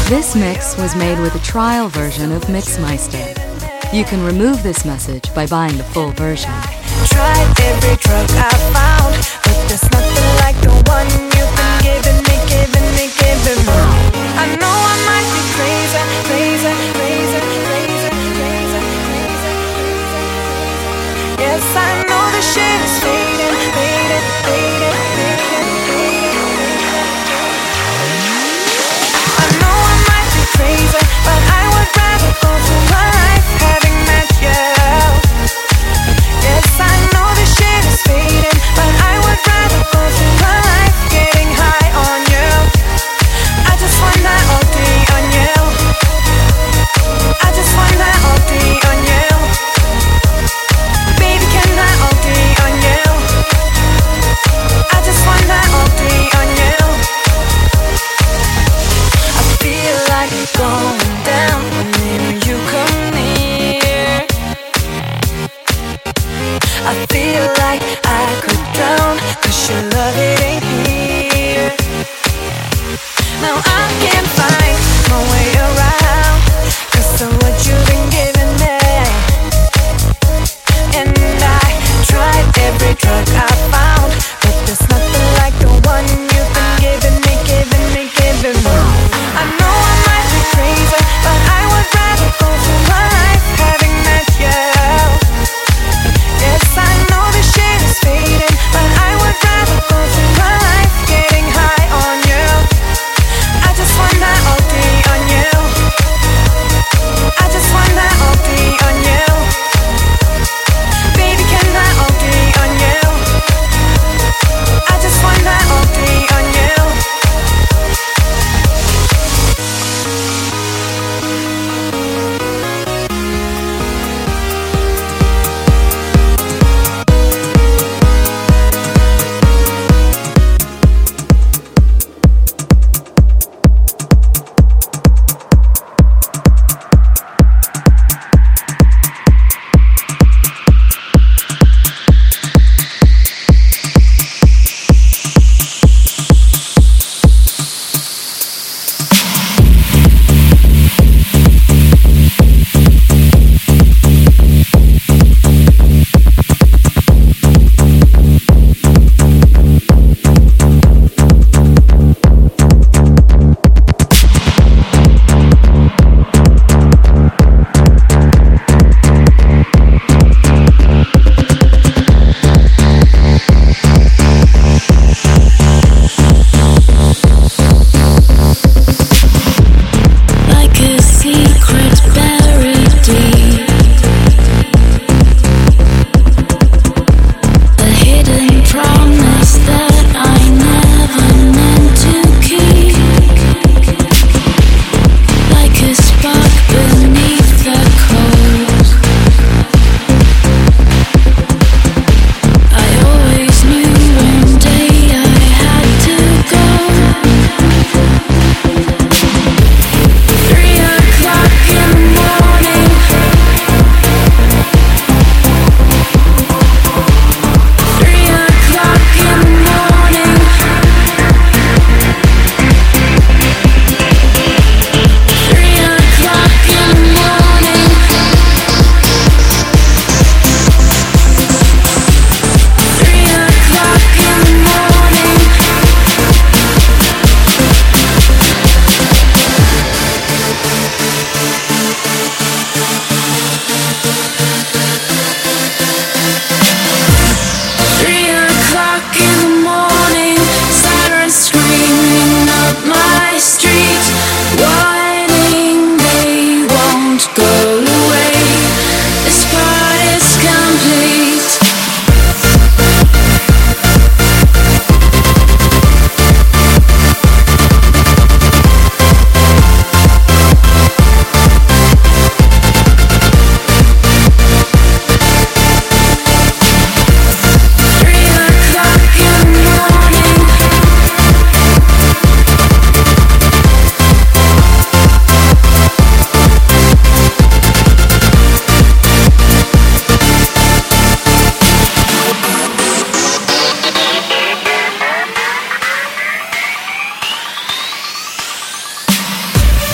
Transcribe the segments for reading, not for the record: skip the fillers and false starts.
This mix was made with a trial version of Mixmeister. You can remove this message by buying the full version. Tried every drug I found, but there's nothing like the one you've been giving me, giving me, giving me. I know I might be crazy, crazy, crazy, crazy, crazy, crazy. Yes, I know the shit is fading, fading, fading, fading, fading. I know I might be crazy, but I would rather go through my life having met you. Yes, I know this shit is fading, but I would rather go through my life getting high on you. I just wanna OD on you. I just wanna OD on you. Baby, can I OD on you? I just wanna OD on you. I feel like going down when you come near. I feel like I could drown, 'cause your love, it ain't here. Now I can't find my way around 'cause of what you've been giving me. And I tried every drug I found, but there's nothing like the one you've been giving me, giving me, giving me. I know I might be crazy,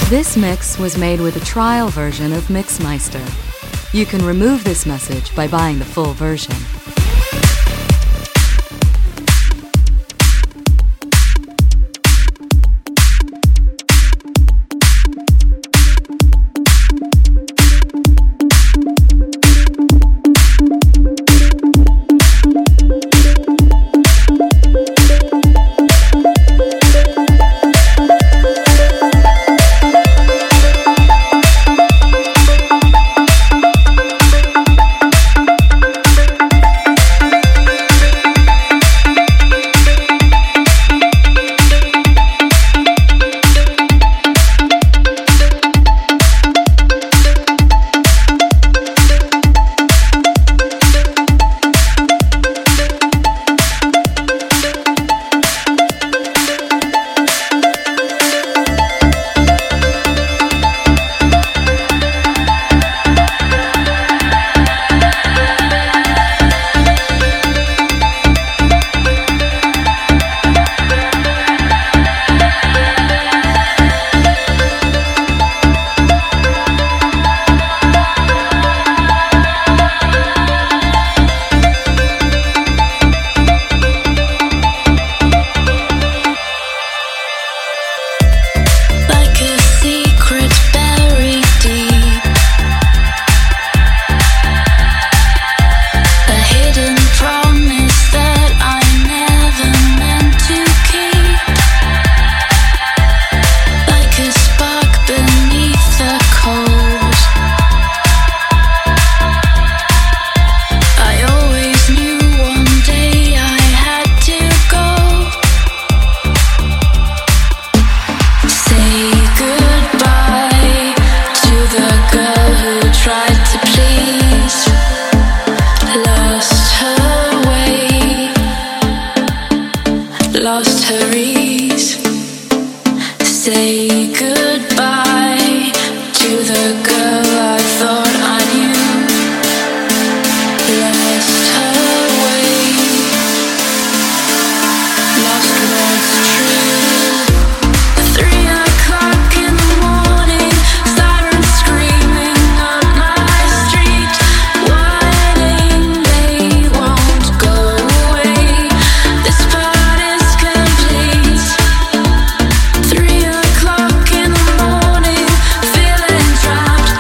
This mix was made with a trial version of Mixmeister. You can remove this message by buying the full version. Trapped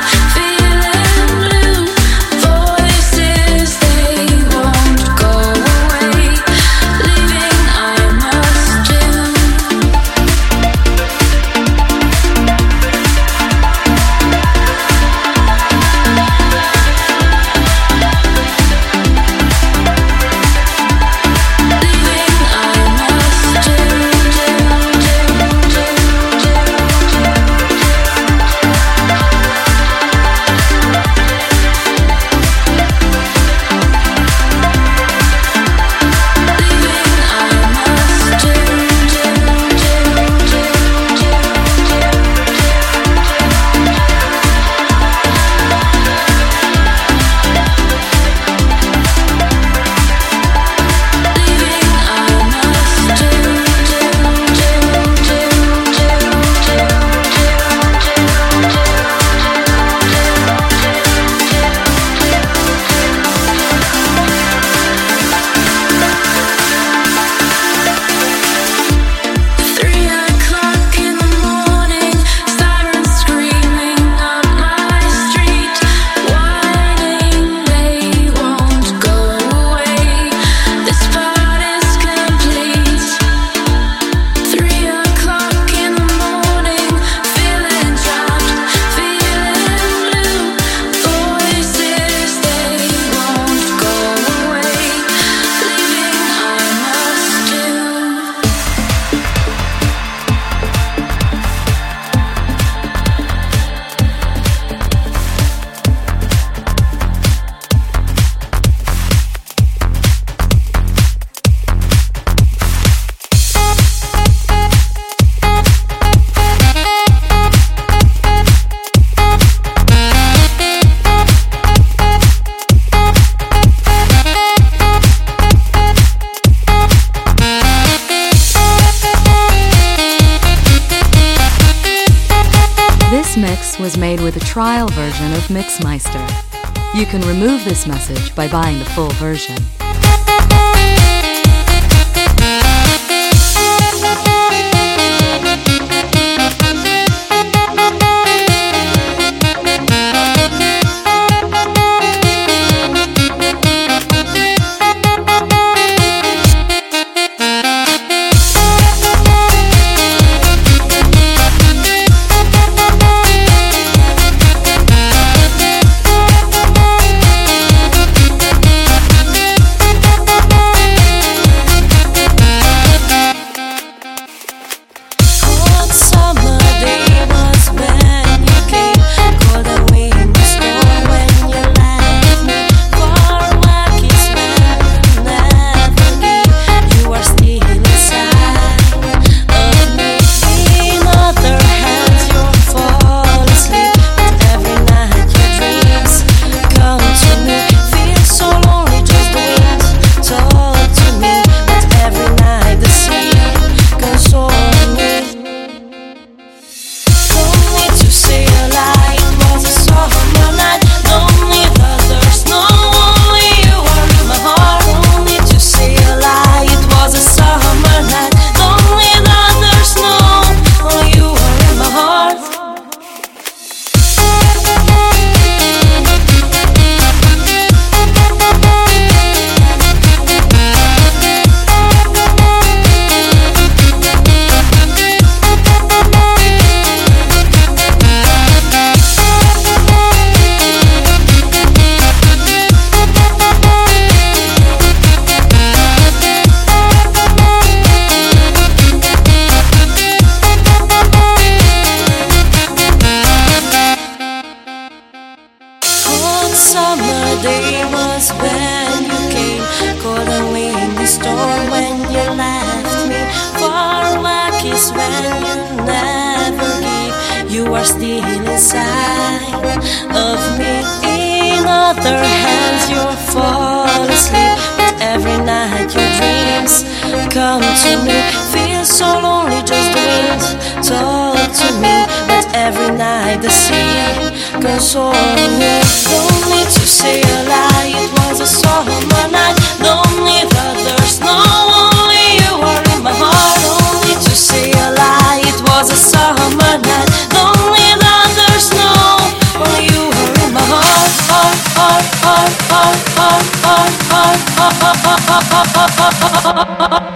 This mix was made with a trial version of Mixmeister. You can remove this message by buying the full version. Summer day was when you came, cold and windy storm when you left me. For a kiss when you never give, you are still inside of me. In other hands you'll fall asleep, but every night your dreams come to me. Feel so lonely, just the wind talk to me, but every night the sea console me. Don't need to say a lie, it was a summer night. Don't need others, no, only you are in my heart. Don't need to say a lie, it was a summer night. Don't need others, no, only you are in my heart. Heart, heart, heart, heart, heart, heart, heart, heart, heart, heart, heart, heart, heart.